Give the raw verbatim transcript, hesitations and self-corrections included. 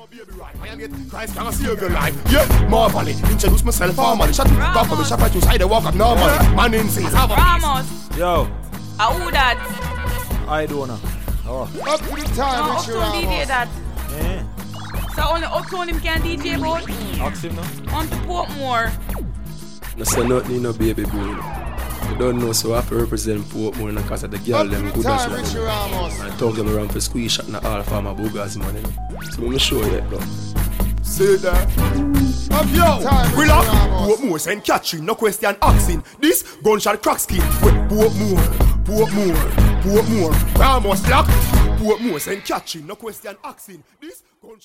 I get Christ can save your life. Yeah, Marvelly. Introduce myself formally. Shut up, talk for me, shut up to side the walk up normally. Man in says, have a Ramos. Yo. Ah, who that? I don't know. Oh. Up to the time, No, Richie Uptown D J Ramos. that. Yeah. So only Uptown him can D J about? Ask him now. On to Portmore. No say nothing, no baby boy. You don't know, so I have to represent Portmore because of the girl Up to them the good time, as Richie well. Ramos. I talk them around for squeeze shot and all for my boogers money. So let me show you that, bro. say that. Up Yo, time, relax. Richie Ramos. Portmore send catching, no question asking. This gunshot crack skin. Wait, Portmore, Portmore, Portmore. Ramos lock. Portmore send catching, no question asking. This gunshot.